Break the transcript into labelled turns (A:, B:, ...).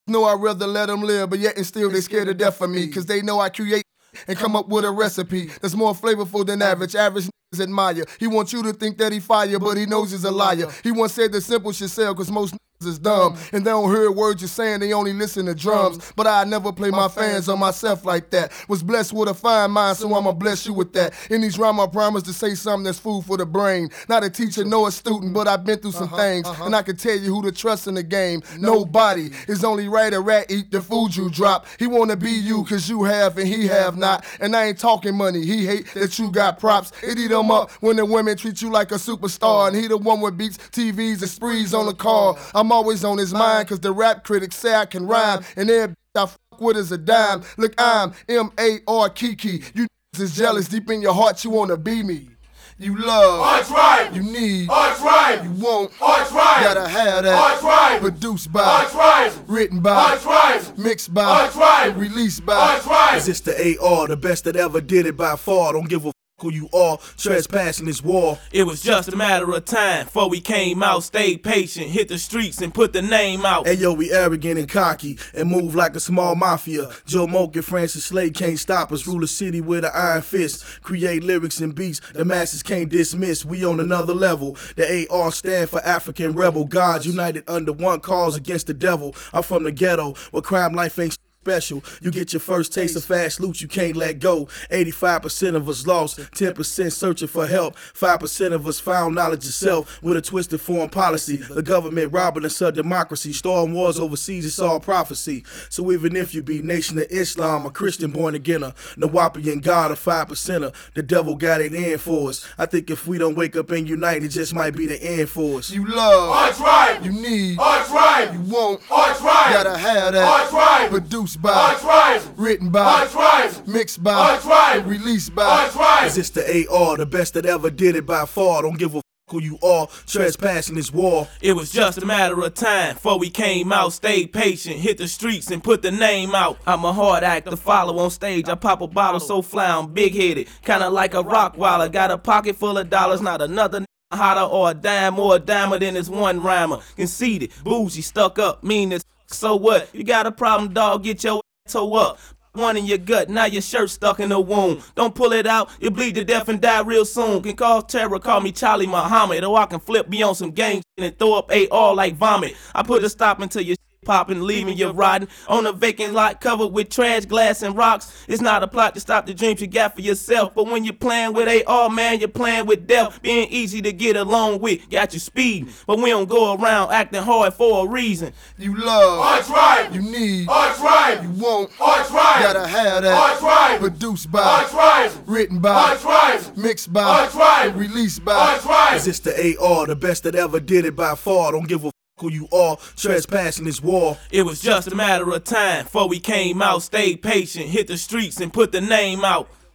A: know I'd rather let them live, but yet and still they scared to death of me, cause they know I create and come up with a recipe that's more flavorful than average. Average niggas admire. He wants you to think that he fire, but he knows he's a liar. He once said the simple should sell, cause most niggas is dumb, and they don't hear words you're saying, they only listen to drums. But I never play my fans or myself like that. Was blessed with a fine mind, so I'ma bless you with that. In these rhymes I promise to say something that's food for the brain. Not a teacher, nor a student, but I've been through some things, and I can tell you who to trust in the game. Nobody. It's only right a rat eat the food you drop. He wanna be you cause you have and he have not. And I ain't talking money, he hate that you got props. It eat him up when the women treat you like a superstar, and he the one with beats, TVs, and sprees on the car. I'm always on his mind, cause the rap critics say I can rhyme, and every I fuck with is a dime. Look, I'm M.A.R. Kiki. You is jealous deep in your heart, you wanna be me. You love,
B: arch rhyme.
A: You need,
B: arch rhyme.
A: You want,
B: arch rhyme.
A: Gotta have that,
B: arch rhyme.
A: Produced by,
B: arch rhyme.
A: Written by,
B: arch rhyme.
A: Mixed by,
B: arch rhyme.
A: Released by,
B: arch rhyme.
C: Is this the AR, the best that ever did it by far? Don't give a who you are, trespassing this war.
D: It was just a matter of time before we came out, stayed patient, hit the streets and put the name out.
C: Hey yo, we arrogant and cocky and move like a small mafia. Joe Moke and Francis Slade can't stop us. Rule a city with an iron fist. Create lyrics and beats the masses can't dismiss. We on another level. The AR stand for African rebel. Gods united under one cause against the devil. I'm from the ghetto where crime life ain't special. You get your first taste of fast loot, you can't let go. 85% of us lost, 10% searching for help. 5% of us found knowledge itself with a twisted foreign policy. The government robbing us of democracy. Storm wars overseas, it's all prophecy. So even if you be Nation of Islam, a Christian born againer, Nawapian God, a 5%er, the devil got it in for us. I think if we don't wake up and unite, it just might be the end for us.
A: You love,
B: arch rhyme.
A: You need,
B: arch rhyme.
A: You want,
B: arch rhyme.
A: Gotta have that,
B: arch rhyme.
A: Produced by,
B: arch rhyme.
A: Written by,
B: arch rhyme.
A: Mixed by,
B: arch rhyme.
A: Released by,
B: arch rhyme.
C: Is this the AR, the best that ever did it by far? Don't give a who you are, trespassing this war.
D: It was just a matter of time before we came out, stayed patient, hit the streets and put the name out. I'm a hard act to follow on stage. I pop a bottle so fly, I'm big-headed, kinda like a Rottweiler. Got a pocket full of dollars, not another hotter or a dime or a dimer than this one rhymer. Conceited, bougie, stuck up, mean as so what? You got a problem, dog, get your toe up. One in your gut, now your shirt stuck in a wound. Don't pull it out, you bleed to death and die real soon. Can cause terror, call me Charlie Muhammad, or I can flip me on some gang and throw up AR like vomit. I put a stop into your popping, leaving you rotting on a vacant lot covered with trash, glass, and rocks. It's not a plot to stop the dreams you got for yourself, but when you're playing with AR, man, you're playing with death. Being easy to get along with, got you speed, but we don't go around acting hard for a reason.
A: You love,
B: arch rhyme.
A: You need,
B: arch rhyme.
A: You want,
B: arch rhyme.
A: Gotta have that,
B: arch rhyme.
A: Produced by,
B: arch rhyme.
A: Written by,
B: arch rhyme.
A: Mixed by,
B: arch rhyme.
A: Released by,
B: arch rhyme.
C: Is this the AR, the best that ever did it by far? Don't give a who you are, trespassing this war.
D: It was just a matter of time before we came out, stayed patient, hit the streets and put the name out.